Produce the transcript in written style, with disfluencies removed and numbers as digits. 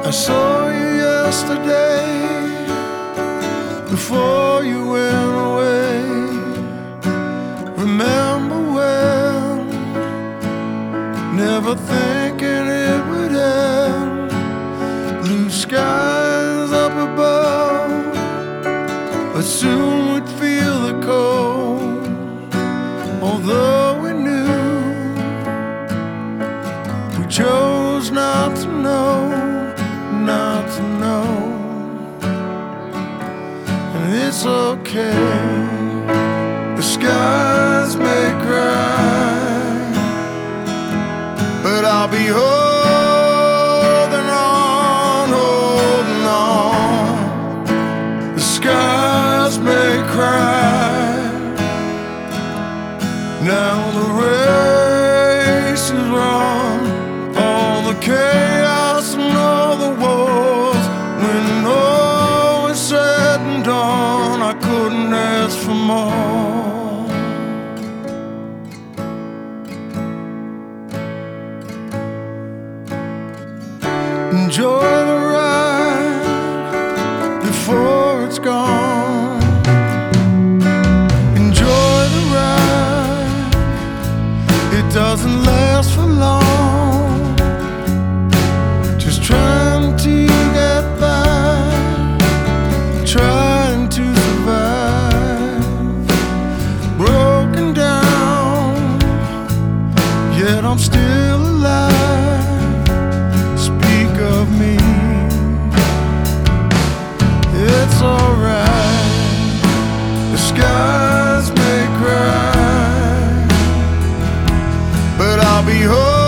I saw you yesterday before you went away. Remember when, never thinking it would end. Blue skies up above, but soon we'd feel the cold. Although we knew, we chose not to know, not to know. And it's okay, the skies may cry, but I'll be holding on, holding on. The skies may cry, now the race is run, all the chaos and all the wars. When all is said and done, I couldn't ask for more. Enjoy the ride before it's gone. Enjoy the ride, it doesn't last for long. Just trying to get by, trying to survive. Broken down, yet I'm still alive. Speak of me, it's alright. The skies may cry, but I'll be home.